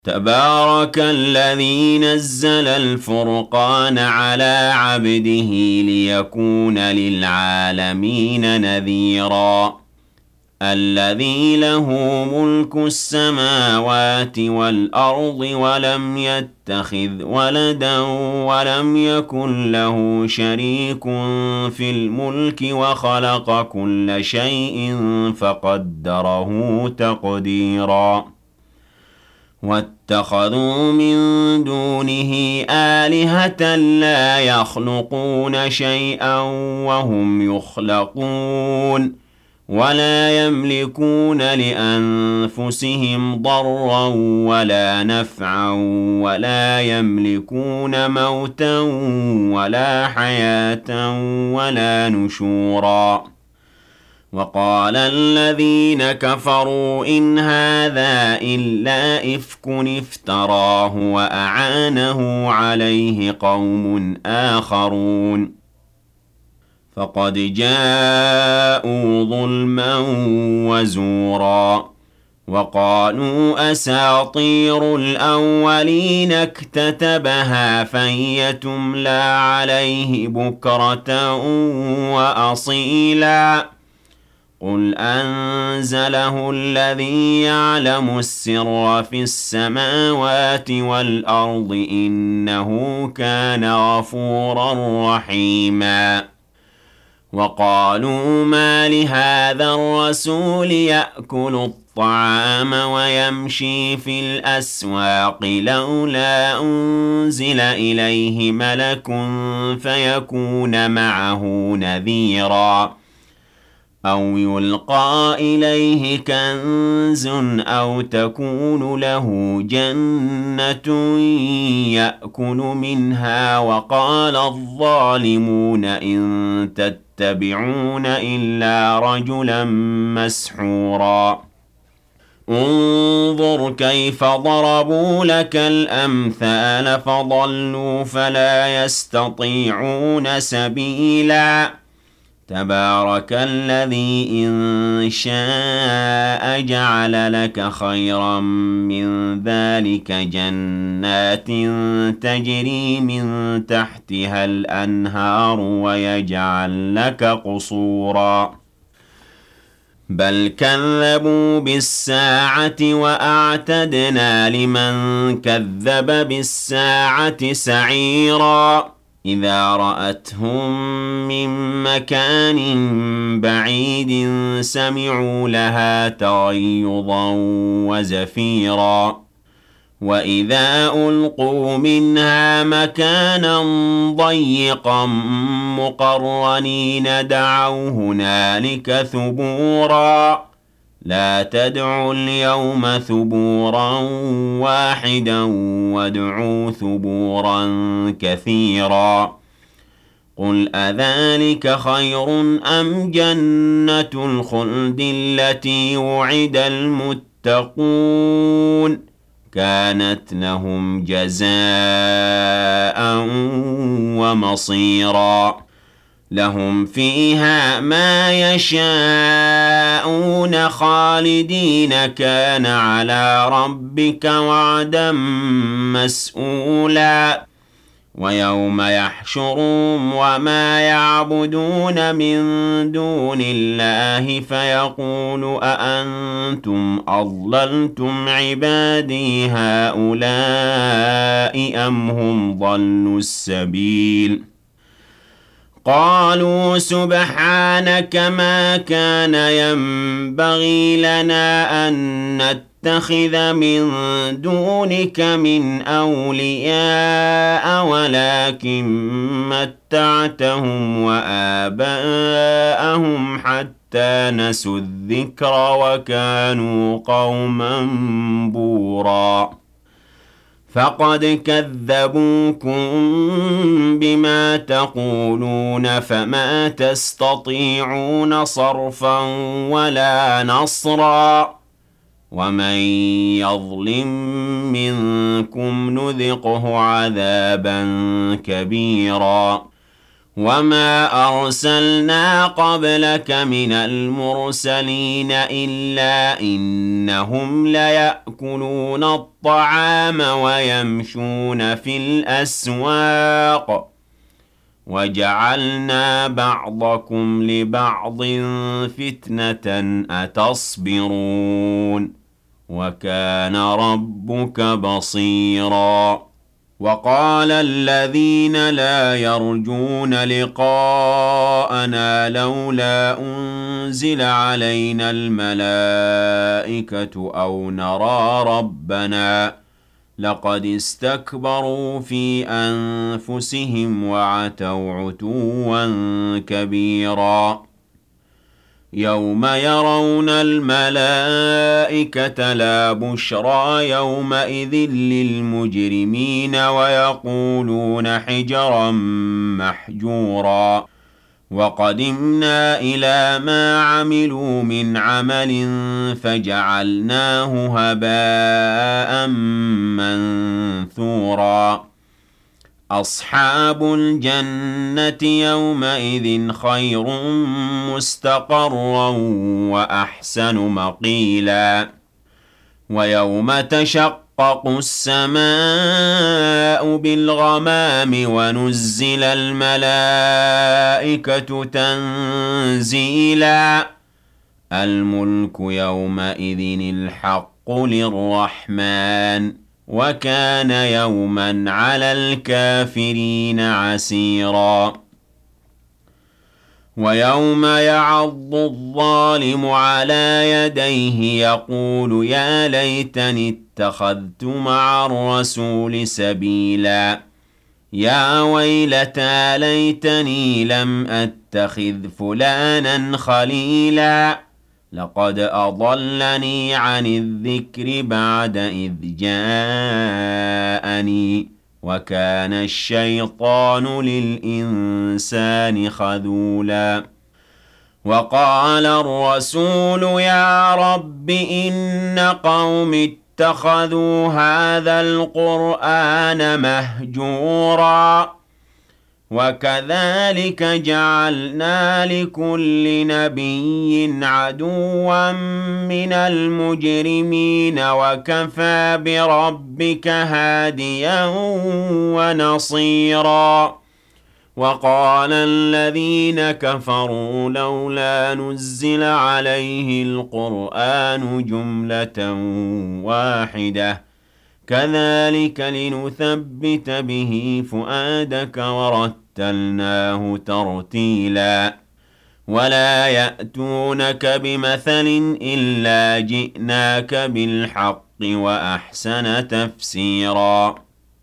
تبارك الذي نزل الفرقان على عبده ليكون للعالمين نذيرا الذي له ملك السماوات والأرض ولم يتخذ ولدا ولم يكن له شريك في الملك وخلق كل شيء فقدره تقديرا واتخذوا من دونه آلهة لا يخلقون شيئا وهم يخلقون ولا يملكون لأنفسهم ضرا ولا نفعا ولا يملكون موتا ولا حياة ولا نشورا وقال الذين كفروا إن هذا إلا إفك افتراه وأعانه عليه قوم آخرون فقد جاءوا ظلما وزورا وقالوا أساطير الأولين اكتتبها فهي تملى عليه بكرة وأصيلا قل أنزله الذي يعلم السر في السماوات والأرض إنه كان غفورا رحيما وقالوا ما لهذا الرسول يأكل الطعام ويمشي في الأسواق لولا أنزل إليه ملك فيكون معه نذيرا أو يلقى إليه كنز أو تكون له جنة يأكل منها وقال الظالمون إن تتبعون إلا رجلا مسحورا انظر كيف ضربوا لك الأمثال فضلوا فلا يستطيعون سبيلا تبارك الذي إن شاء جعل لك خيرا من ذلك جنات تجري من تحتها الأنهار ويجعل لك قصورا بل كذبوا بالساعة وأعتدنا لمن كذب بالساعة سعيرا إذا رأتهم من مكان بعيد سمعوا لها تغيظا وزفيرا وإذا ألقوا منها مكانا ضيقا مقرنين دعوا هنالك ثبورا لا تدعوا اليوم ثبورا واحدا وادعوا ثبورا كثيرا قل أذلك خير أم جنة الخلد التي وعد المتقون كانت لهم جزاء ومصيرا لهم فيها ما يشاءون خالدين كان على ربك وعدا مسئولا ويوم يحشرهم وما يعبدون من دون الله فيقول أأنتم أضللتم عبادي هؤلاء أم هم ضلوا السبيل قالوا سبحانك ما كان ينبغي لنا أن نتخذ من دونك من أولياء ولكن متعتهم وآباءهم حتى نسوا الذكر وكانوا قوما بورا فقد كذبوكم بما تقولون فما تستطيعون صرفا ولا نصرا ومن يظلم منكم نذقه عذابا كبيرا وما أرسلنا قبلك من المرسلين إلا إنهم ليأكلون الطعام ويمشون في الأسواق وجعلنا بعضكم لبعض فتنة أتصبرون وكان ربك بصيرا وقال الذين لا يرجون لقاءنا لولا أنزل علينا الملائكة أو نرى ربنا لقد استكبروا في أنفسهم وعتوا عتوا كبيرا يوم يرون الملائكة لا بشرى يومئذ للمجرمين ويقولون حجرا محجورا وقدمنا إلى ما عملوا من عمل فجعلناه هباء منثورا أصحاب الجنة يومئذ خير مستقرا وأحسن مقيلا ويوم تشقق السماء بالغمام ونزل الملائكة تنزيلا الملك يومئذ الحق للرحمن وكان يوما على الكافرين عسيرا ويوم يعض الظالم على يديه يقول يا ليتني اتخذت مع الرسول سبيلا يا ويلتى ليتني لم أتخذ فلانا خليلا لقد أضلني عن الذكر بعد إذ جاءني وكان الشيطان للإنسان خذولا وقال الرسول يا رب إن قوم اتخذوا هذا القرآن مهجورا وكذلك جعلنا لكل نبي عدوا من المجرمين وكفى بربك هاديا ونصيرا وقال الذين كفروا لولا نزل عليه القرآن جملة واحدة كذلك لنثبت به فؤادك ورتلناه ترتيلا ولا يأتونك بمثل إلا جئناك بالحق وأحسن تفسيرا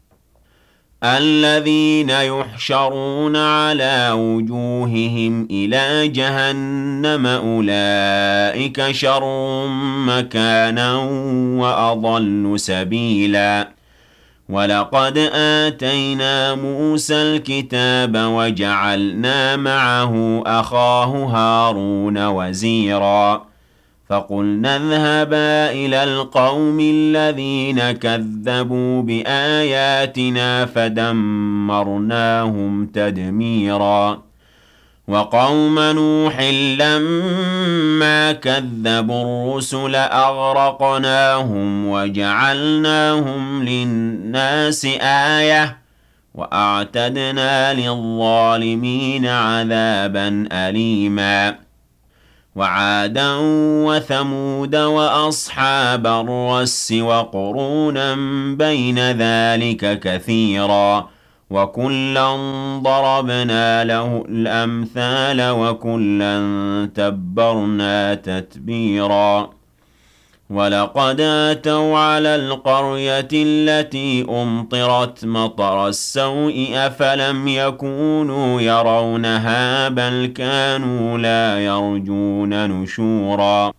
الذين يحشرون على وجوههم إلى جهنم أولئك شر مكانا وأضل سبيلا ولقد آتينا موسى الكتاب وجعلنا معه أخاه هارون وزيرا فقلنا اذهبا إلى القوم الذين كذبوا بآياتنا فدمرناهم تدميرا وقوم نوح لما كذبوا الرسل أغرقناهم وجعلناهم للناس آية وأعتدنا للظالمين عذابا أليما وعادا وثمود وأصحاب الرس وقرونا بين ذلك كثيرا وكلا ضربنا له الأمثال وكلا تبرنا تتبيرا ولقد أتوا على القرية التي أمطرت مطر السوء أفلم يكونوا يرونها بل كانوا لا يرجون نشورا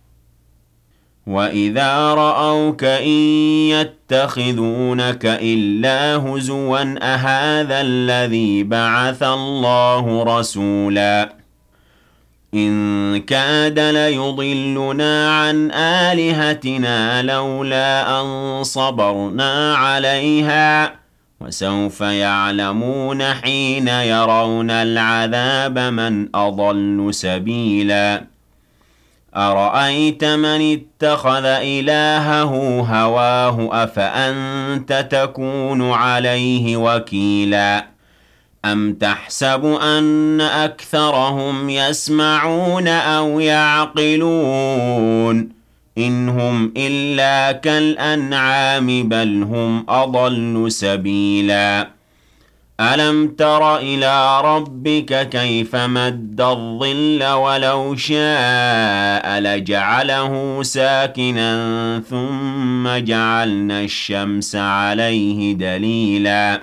وإذا رأوك إن يتخذونك إلا هزوا أهذا الذي بعث الله رسولا إن كاد ليضلنا عن آلهتنا لولا أن صبرنا عليها وسوف يعلمون حين يرون العذاب من أضل سبيلا أرأيت من اتخذ إلهه هواه أفأنت تكون عليه وكيلا أم تحسب أن أكثرهم يسمعون أو يعقلون إن هم إلا كالأنعام بل هم أضل سبيلا ألم تر إلى ربك كيف مد الظل ولو شاء لجعله ساكنا ثم جعلنا الشمس عليه دليلا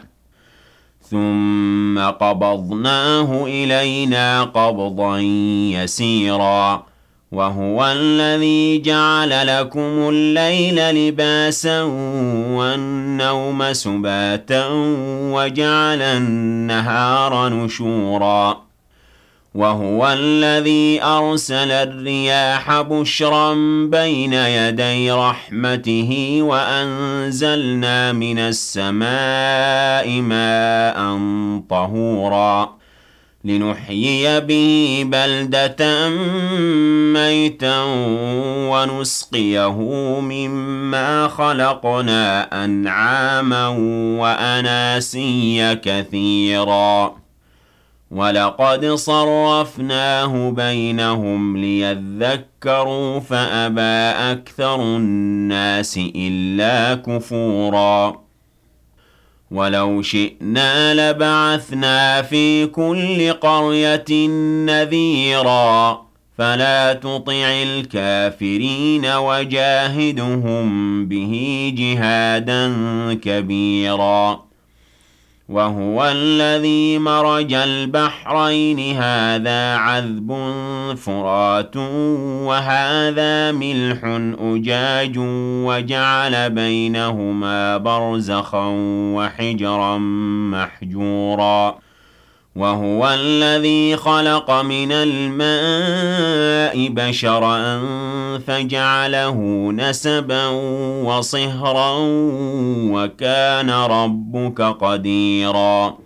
ثم قبضناه إلينا قبضا يسيرا وهو الذي جعل لكم الليل لباسا والنوم سباتا وجعل النهار نشورا وهو الذي أرسل الرياح بشرا بين يدي رحمته وأنزلنا من السماء ماء طهورا لنحيي به بلدة ميتا ونسقيه مما خلقنا أنعاما وأناسيا كثيرا ولقد صرفناه بينهم ليذكروا فأبى أكثر الناس إلا كفورا ولو شئنا لبعثنا في كل قرية نذيرا فلا تطع الكافرين وجاهدهم به جهادا كبيرا وهو الذي مرج البحرين هذا عذب فرات وهذا ملح أجاج وجعل بينهما برزخا وحجرا محجورا وهو الذي خلق من الماء بشرا فجعله نسبا وصهرا وكان ربك قديرا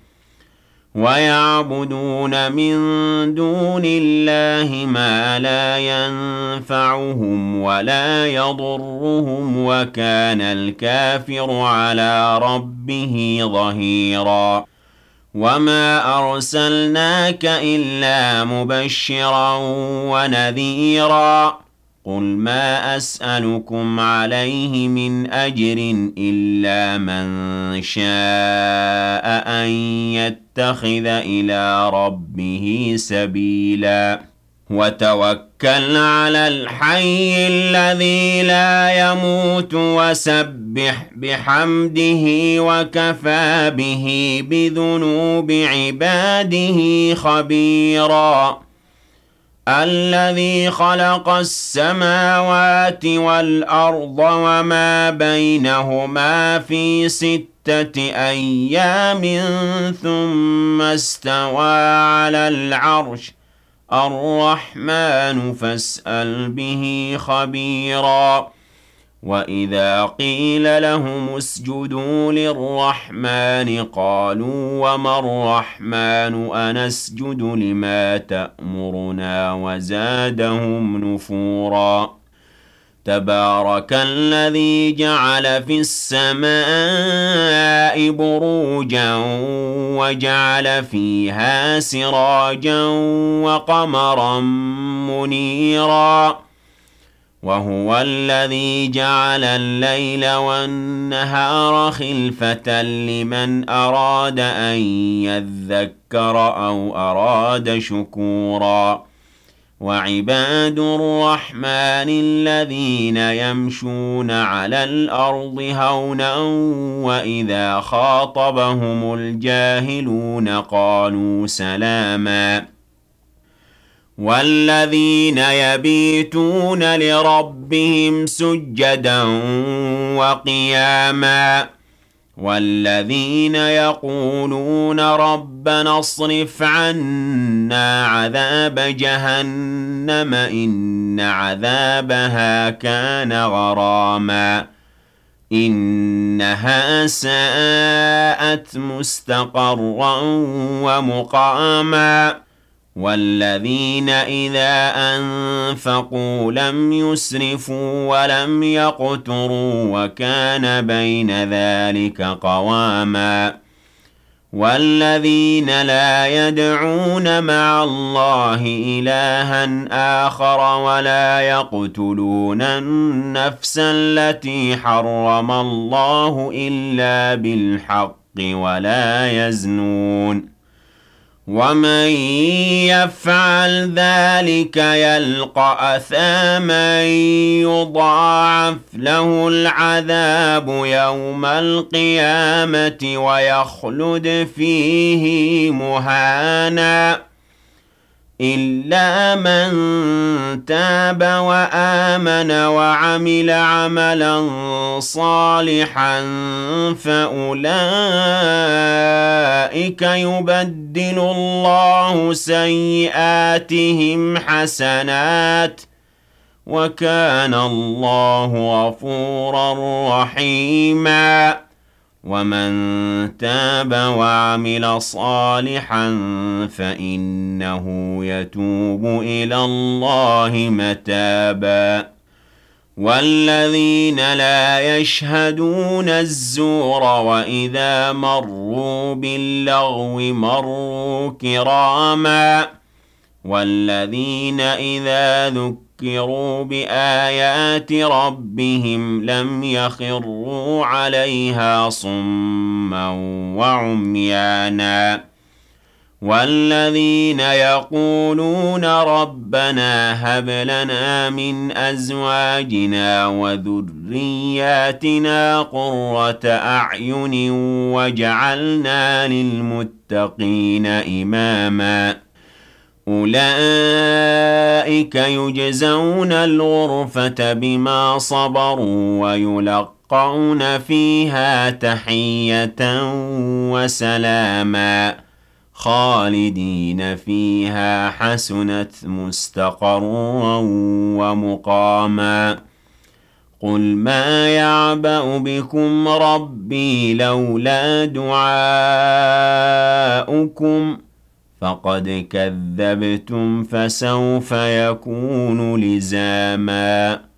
ويعبدون من دون الله ما لا ينفعهم ولا يضرهم وكان الكافر على ربه ظهيرا وما أرسلناك إلا مبشرا ونذيرا قل ما أسألكم عليه من أجر إلا من شاء أن يتخذ إلى ربه سبيلا وتوكل على الحي الذي لا يموت وسبح بحمده وكفى به بذنوب عباده خبيرا الذي خلق السماوات والأرض وما بينهما في 6 أيام ثم استوى على العرش الرحمن فاسأل به خبيرا وإذا قيل لهم اسجدوا للرحمن قالوا وما الرحمن أنسجد لما تأمرنا وزادهم نفورا تبارك الذي جعل في السماء بروجا وجعل فيها سراجا وقمرا منيرا وهو الذي جعل الليل والنهار خلفة لمن أراد أن يذكر أو أراد شكورا وعباد الرحمن الذين يمشون على الأرض هونا وإذا خاطبهم الجاهلون قالوا سلاما والذين يبيتون لربهم سجدا وقياما والذين يقولون ربنا اصرف عنا عذاب جهنم إن عذابها كان غراما إنها ساءت مستقرا ومقاما والذين إذا أنفقوا لم يسرفوا ولم يقتروا وكان بين ذلك قواما والذين لا يدعون مع الله إلها آخر ولا يقتلون النفس التي حرم الله إلا بالحق ولا يزنون ومن يفعل ذلك يلقى أثاما يضاعف له العذاب يوم القيامة ويخلد فيه مهانا إلا من تاب وآمن وعمل عملا صالحا فأولئك يبدل الله سيئاتهم حسنات وكان الله غفورا رحيما ومن تاب وعمل صالحا فإنه يتوب إلى الله متابا والذين لا يشهدون الزور وإذا مروا باللغو مروا كراما والذين إذا ذكروا بآيات ربهم لم يخروا عليها صما وعميانا والذين يقولون ربنا هب لنا من أزواجنا وذرياتنا قرة أعين واجعلنا للمتقين إماما أولئك يجزون الغرفة بما صبروا ويلقون فيها تحية وسلاما خالدين فيها حسنت مستقرا ومقاما قل ما يعبأ بكم ربي لولا دعاؤكم فقد كذبتم فسوف يكون لزاما